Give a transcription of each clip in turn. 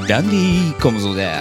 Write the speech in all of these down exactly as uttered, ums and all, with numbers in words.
ダンディーコムゾです。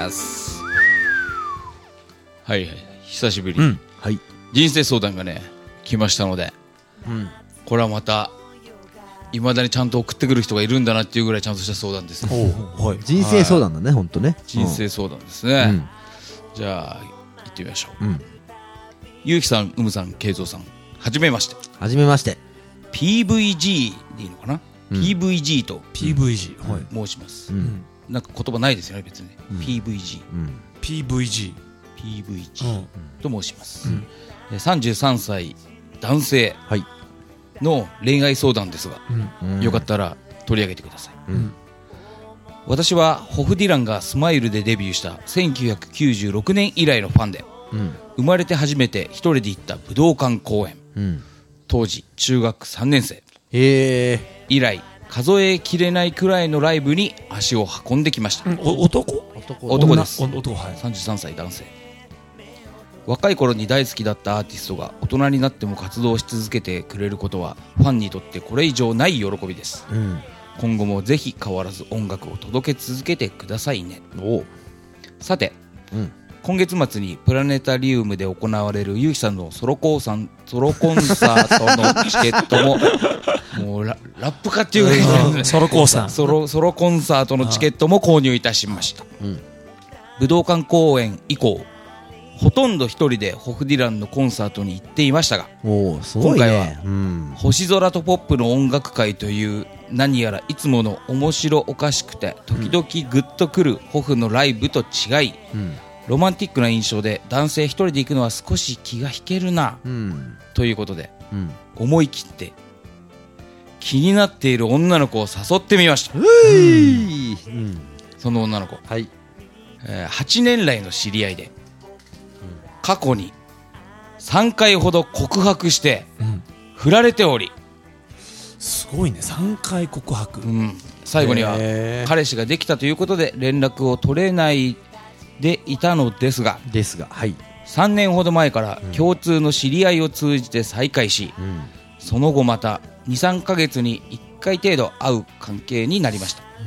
はいはい、久しぶりに、うん、はい、人生相談がね来ましたので、うん、これはまたいまだにちゃんと送ってくる人がいるんだなっていうぐらいちゃんとした相談です。 お、はい、人生相談だね、本当ね。 人生相談ですね。うん、じゃあ行ってみましょう。うん、ゆうきさん、うむさん、けいぞうさん、はじめまして。 はじめまして。 ピーブイジー でいいのかな、うん、ピーブイジー とピーブイジー、はい、 申します。うん、なんか言葉ないですよね別に、うん、ピーブイジー、うん、 ピーブイジー、ピーブイジー と申します。うん、さんじゅうさんさい男性の恋愛相談ですが、うん、よかったら取り上げてください。うん、私はホフディランがスマイルでデビューしたせんきゅうひゃくきゅうじゅうろくねん以来のファンで、うん、生まれて初めて一人で行った武道館公演、うん、当時中学さんねんせい、 へー、 以来数えきれないくらいのライブに足を運んできました。 うん、男男です。 男、はい、 さんじゅうさんさい男性。若い頃に大好きだったアーティストが大人になっても活動し続けてくれることはファンにとってこれ以上ない喜びです。うん、今後もぜひ変わらず音楽を届け続けてくださいね。おさて、うん、今月末にプラネタリウムで行われるゆうきさんのソロコンサーソロコンサートのチケットももう ラ, ラップかっていうぐらいソロコンサーソロソロコンサートのチケットも購入いたしました。うん、武道館公演以降ほとんど一人でホフディランのコンサートに行っていましたが、 おすごいね、 今回は、うん、星空とポップの音楽会という何やらいつもの面白おかしくて時々グッとくるホフのライブと違い、うん、ロマンティックな印象で男性一人で行くのは少し気が引けるな、うん、ということで、うん、思い切って気になっている女の子を誘ってみました。うーい、うん、その女の子、はい、えー、はちねん来の知り合いで過去にさんかいほど告白して、うん、振られており、 すごいね、さんかい告白、うん、 最後には彼氏ができたということで連絡を取れないでいたのですがですが、はい、 さんねんほど前から共通の知り合いを通じて再会し、うん、その後また にさんかげつにいっかい程度会う関係になりました。 うん、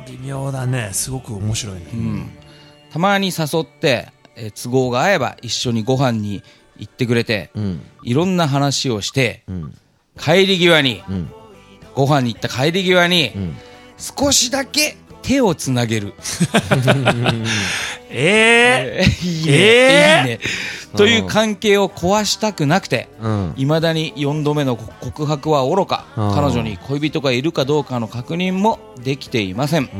微妙だね、すごく面白いね。うん、 たまに誘ってえ都合が合えば一緒にご飯に行ってくれて、うん、いろんな話をして、うん、帰り際に、うん、ご飯に行った帰り際に、うん、少しだけ手をつなげるえー、えー、 いいね、えー、いいねという関係を壊したくなくて、いまだによんどめの告白はおろか、彼女に恋人がいるかどうかの確認もできていません。うん、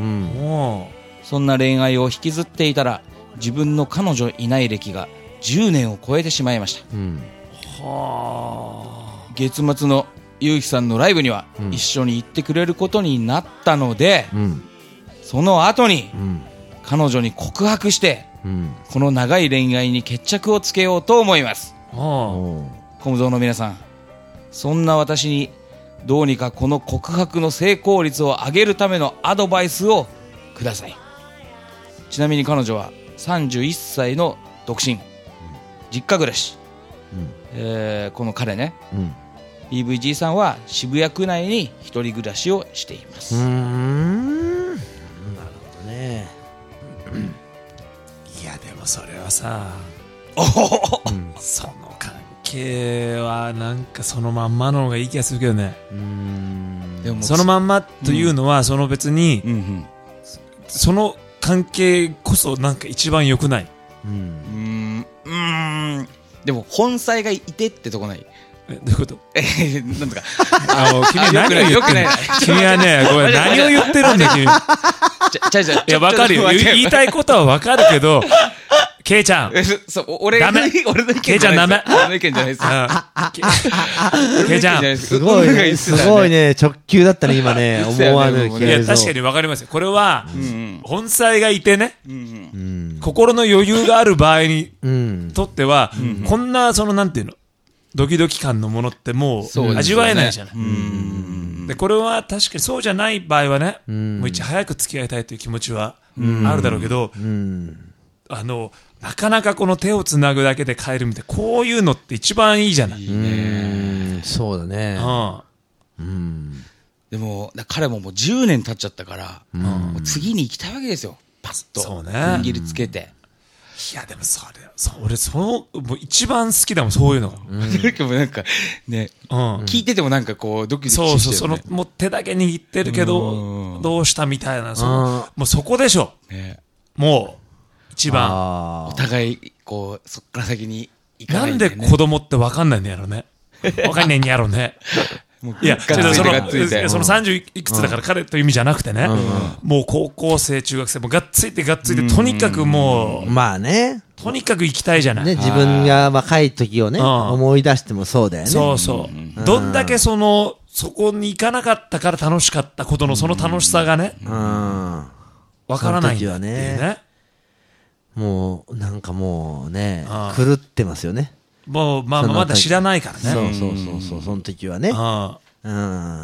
そんな恋愛を引きずっていたら自分の彼女いない歴がじゅうねんを超えてしまいました。うん、はあ、月末のゆうきさんのライブには一緒に行ってくれることになったので、うん、その後に、うん、彼女に告白して、うん、この長い恋愛に決着をつけようと思います。コムゾーの皆さん、そんな私にどうにかこの告白の成功率を上げるためのアドバイスをください。ちなみに彼女はさんじゅういっさいの独身、うん、実家暮らし、うん、えー、この彼ね、うん、ピーブイジー さんは渋谷区内に一人暮らしをしています。うーん、 なるほどね。 いやでもそれはさ、おお、うん、その関係はなんかそのまんまの方がいい気がするけどね。うーん、でもそのまんまというのは、うん、その別に、うんうん、その関係こそなんか一番良くない。うん、 うーん、でも本妻がいてってとこない。 え、どういうこと？ えー、なんとかあの君は何を言ってるの？君はね、ごめん、何を言ってるんだよ君。 ちゃちゃちゃ、 いや分かるよ、言いたいことは分かるけど、ケイちゃん、 そう、俺が、俺の意見ケイちゃんダメ。 俺の意見じゃないです。 ケイちゃん、 すごいね、すごいね、直球だったね今ね、思わぬ。 いや確かに分かりますよ。これは本妻がいてね、心の余裕がある場合にとっては、こんなそのなんていうの、ドキドキ感のものってもう味わえないじゃない。でこれは確かにそうじゃない場合はね、もういち早く付き合いたいという気持ちはあるだろうけど、あのなかなかこの手をつなぐだけで帰るみたいな、こういうのって一番いいじゃない。 いいね、そうだね。うん、 でも、彼ももうじゅうねん経っちゃったから、うん、もう次に行きたいわけですよ。パッと。そうね。踏ん切りつけて。 いや、でもそれ、そ俺、その、もう一番好きだもん、そういうのが。 うん、なんか、ね、うん、聞いててもなんかこう、ドキドキしてる、ね。そうそう、 その、もう手だけ握ってるけど、うん、どうしたみたいな、その、もうそこでしょ。ね、もう、一番。 お互い、こう、そっから先に行かないんだよね。なんで子供って分かんないんやろね。分かんないんやろね。いや、その、そのさんじゅういくつだから彼という意味じゃなくてね、うん、もう高校生、中学生、もうがっついてがっついて、とにかくもう、 まあね。 とにかく行きたいじゃない。 ね、自分が若い時をね、思い出してもそうだよね。 そうそう。どんだけその、そこに行かなかったから楽しかったことのその楽しさがね、わからないんだっていうね。 もう、なんかもうね、狂ってますよね。 もう、まあ、まだ知らないからね。 そうそうそうそう、その時はね。うん。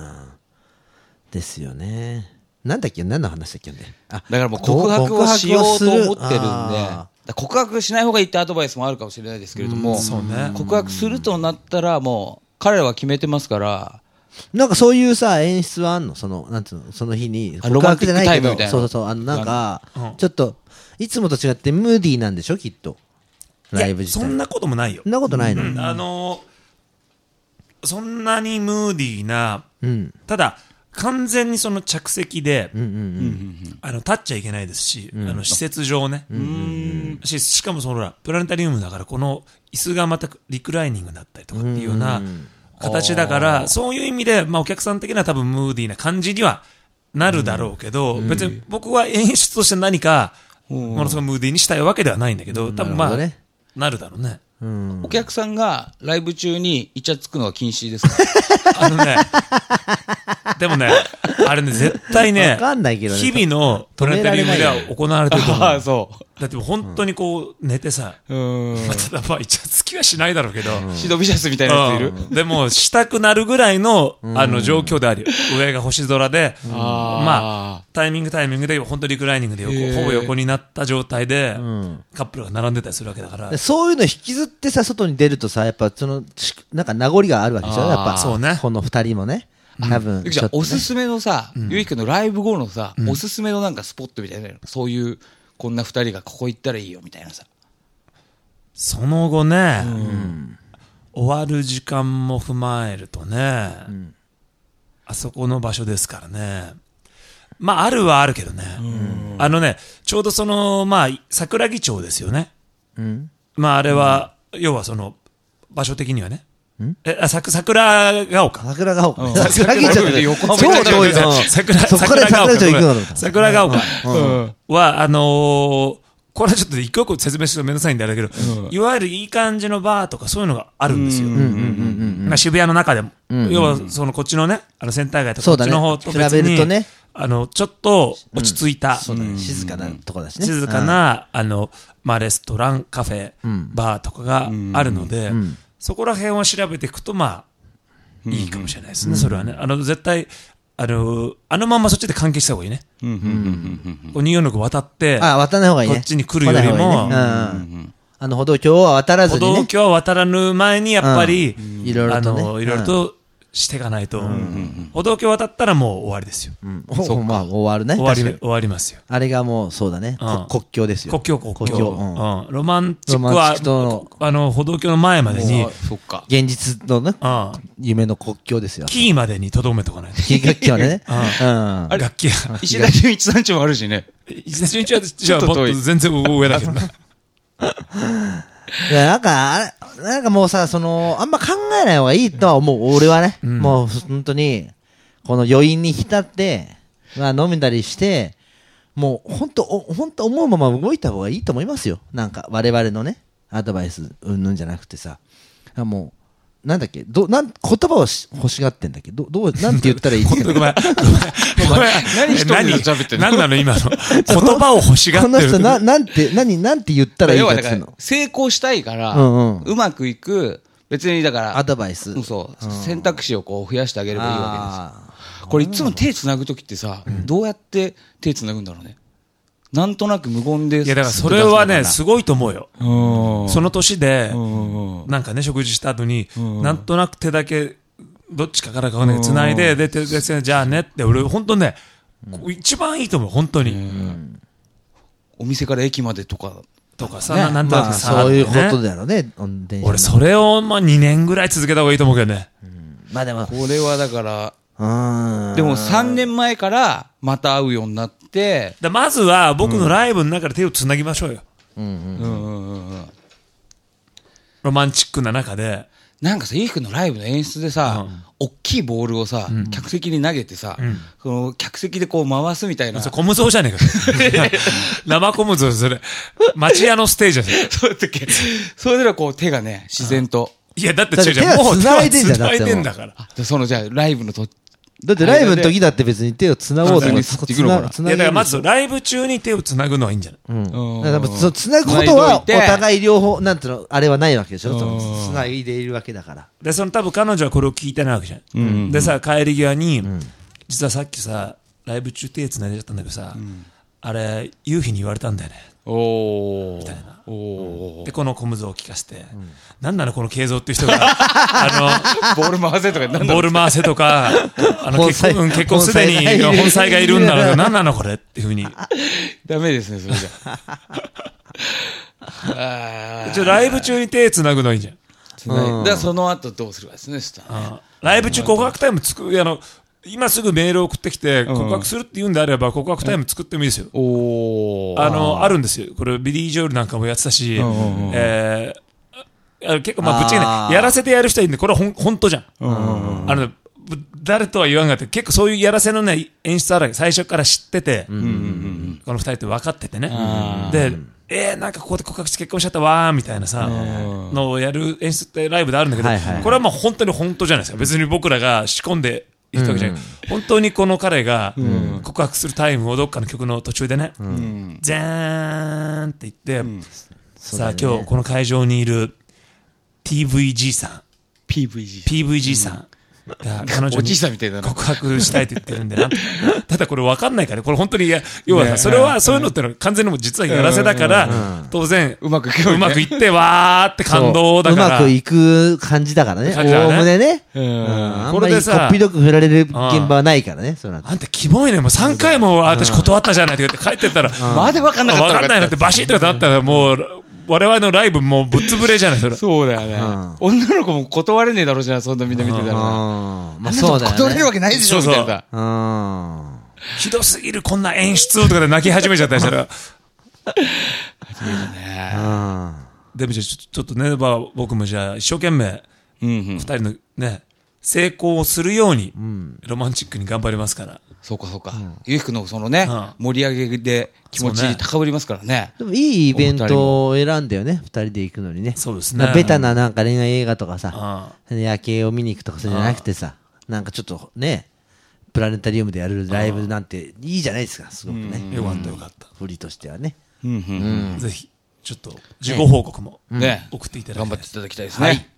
ですよね。なんだっけ、何の話だっけね。 あ、だからもう告白をしようと思ってるんで、告白しない方がいいってアドバイスもあるかもしれないですけれども、そうね、告白するとなったらもう、彼らは決めてますから、 なんかそういうさ、演出はあんのその、なんつうの、その日に。 ロマンティックタイムみたいな。 そうそうそう、あの、なんか、ちょっと、いつもと違ってムーディーなんでしょ、きっと。ライブ自体。 そんなこともないよ。 そんなことないの、うん、 あのー、そんなにムーディーな、うん、ただ、完全にその着席で、うんうんうん、あの、立っちゃいけないですし、うん、あの、施設上ね。うんうんうん、し、しかもそのほら、プラネタリウムだから、この椅子がまたリクライニングだったりとかっていうような形だから、うんうん、そういう意味で、まあお客さん的には多分ムーディーな感じにはなるだろうけど、うん、別に僕は演出として何か、ものすごいムーディーにしたいわけではないんだけど、多分まあ、ね、なるだろうね。 うん、お客さんがライブ中にイチャつくのは禁止ですか？ あのね、でもね、あれね、絶対ね、日々のプラネタリウムでは行われてると思う。ああ、そう。だって本当にこう、寝てさ、うん、ただまあ、イチャつきはしないだろうけど、 シドビシャスみたいなやついる、 うん、でも、したくなるぐらいの、あの、状況であるよ。上が星空で、まあ、タイミングタイミングで、本当リクライニングで横、ほぼ横になった状態で、カップルが並んでたりするわけだから。 そういうの引きずってさ、外に出るとさ、やっぱその、なんか名残があるわけでしょ、やっぱ。そうね。この二人もね。多分、 ね、おすすめのさ、ゆいくんのライブ後のさ、おすすめのなんかスポットみたいな、そういう、こんな二人がここ行ったらいいよみたいなさ。 その後ね、うん、終わる時間も踏まえるとね、うん、あそこの場所ですからね。まあ、あるはあるけどね。うん、あのね、ちょうどその、まあ、桜木町ですよね。うん、まあ、あれは、うん、要はその、場所的にはね。え、あ、さく、桜ヶ丘。 桜ヶ丘。 桜木町で横浜超遠いぞ。 桜、桜ヶ丘。桜ヶ丘は、あのー、これはちょっと一個一個説明するとめんどくさいんだけど、いわゆるいい感じのバーとかそういうのがあるんですよ。渋谷の中でも。要は、そのこっちのね、あのセンター街とかこっちの方と別に、あの、ちょっと落ち着いた。 静かなとこだしね。 静かな、あの、まあ、レストラン、カフェ、バーとかがあるので、そこら辺を調べていくと、まあ、いいかもしれないですね、それはね。あの、絶対、あの、あのまんまそっちで関係した方がいいね。によんろく渡って、 あ、渡らない方がいいね。 こっちに来るよりも、 あの、歩道橋は渡らずにね。 歩道橋は渡らぬ前に、やっぱり、いろいろとね。いろいろと、していかないと、歩道橋渡ったらもう終わりですよ。 そう、まあ終わるね。 終わり、終わりますよ。 あれがもうそうだね。国境ですよ。 国境、国境。ロマンチックは、あの、歩道橋の前までに、 現実のね、夢の国境ですよ。 キーまでに留めとかないと。 キー楽器はね。 楽器は。石田純一さんちもあるしね。 石田純一は、じゃあもっと全然上だけどな。 いや、なんか、なんかもうさ、その、あんま考えない方がいいとは思う、俺はね。うん、もう、本当に、この余韻に浸って、まあ飲んだりして、もう、本当、本当思うまま動いた方がいいと思いますよ。なんか、我々のね、アドバイス、うんぬんじゃなくてさ。もう、なんだっけ、ど、なん、言葉を欲しがってんだっけど、どう、なんて言ったらいいっけごめん、ごめん。何一人で喋ってんの？何なの今の。言葉を欲しがってる。 この人、な、なんて、何、なんて言ったらいいかっていうの。 成功したいから、うんうん、うまくいく、別にだから、 アドバイス。 そう、うん、選択肢をこう増やしてあげればいいわけですよ。これいつも手繋ぐときってさ、うん、どうやって手繋ぐんだろうね。なんとなく無言で。 いや、だからそれはね、すごいと思うよ。その年で、なんかね、食事した後に、なんとなく手だけ、 どっちかからかね、繋いで、で、で、で、じゃあねって、俺、本当ね、一番いいと思う、本当に。 お店から駅までとか。 とかさ、なんとなくさ、 そういうことだよね。 俺、それを、まあ、にねんぐらい続けた方がいいと思うけどね。 まあでも。 これはだから、でもさんねんまえからまた会うようになって、 まずは僕のライブの中で手をつなぎましょうよ。ロマンチックな中で。 なんかさ、ゆうきくんのライブの演出でさ、大きいボールをさ、客席に投げてさ、その客席でこう回すみたいな。 それ、小無双じゃねえか。生小無双、それ。町屋のステージだよ。 そうだっけ。それではこう手がね、自然と。 いや、だって違う違う、もう手は繋いでんだから。 その、じゃあ、ライブのと、 だってライブの時だって別に手を繋ごうとか、 つなぐ。 いや、だからまず、ライブ中に手を繋ぐのはいいんじゃない？ うん。だからその繋ぐことは、お互い両方、なんていうの、あれはないわけでしょ？その、繋いでいるわけだから。 で、その多分彼女はこれを聞いてないわけじゃん。でさ、帰り際に、実はさっきさ、ライブ中手繋いでちゃったんだけどさ、あれ、夕日に言われたんだよね。 おー。 みたいな。で、この小無双を聞かせて、なんなのこの慶三っていう人が、あの、ボール回せとか、 ボール回せとか、あの、結婚、結婚すでに本妻がいるんだろう、なんなのこれっていうふうに。 ダメですね、それじゃ。じゃライブ中に手繋ぐのいいじゃん。 繋い。だからその後どうするかですね、そしたら。 ライブ中告白タイムつく、あの、今すぐメールを送ってきて、告白するって言うんであれば、告白タイム作ってもいいですよ。 おあの、あるんですよ。これ、ビリー・ジョエルなんかもやってたし、えー、結構、まあ、ぶっちゃけね、やらせてやる人はいいんで、これはほん、ほんとじゃん。あの、誰とは言わんがって、結構そういうやらせのね、演出あるわけ。最初から知ってて、この二人って分かっててね。で、えー、なんかここで告白して結婚しちゃったわー、みたいなさ、のをやる演出ってライブであるんだけど、これはまあ本当に本当じゃないですか。別に僕らが仕込んで、言ったわけじゃない。本当にこの彼が告白するタイムをどっかの曲の途中でね、じゃーんって言って、さあ今日この会場にいる ティーブイジー さん、 ピーブイジーピーブイジー さんが彼女に告白したいって言ってるんでな。ただこれ分かんないから、これ本当に、要はそれはそういうのってのは完全にも実はやらせだから、当然うまくいってわーって感動だから。 うまくいく感じだからね。おおむねね。あんまりこっぴどく振られる現場はないからね。 あんたキモいね。もうさんかいも私断ったじゃないって帰ってったら、 まだ分かんなかった。 分かんないのってバシッとかなったらもう、我々のライブもうぶっ潰れじゃない、それ。 そうだよね。女の子も断れねえだろうじゃん、そんなみんな見てたら。まあそうだよね。断れるわけないでしょ、みたいな。 ひどすぎる、こんな演出とかで泣き始めちゃったりしたら。でもじゃあちょっとね、僕もじゃあ一生懸命、二人のね、成功をするように、ロマンチックに頑張りますから。 そうかそうか。ゆうきくんのそのね、盛り上げで気持ち高ぶりますからね。 でもいいイベントを選んだよね、二人で行くのにね。 そうですね。 ベタななんか恋愛映画とかさ、夜景を見に行くとかそうじゃなくてさ、なんかちょっとね、プラネタリウムでやるライブなんていいじゃないですか、すごくね。 よかったよかった。 振りとしてはね。 ぜひ、ちょっと自己報告も送っていただきたい。 頑張っていただきたいですね。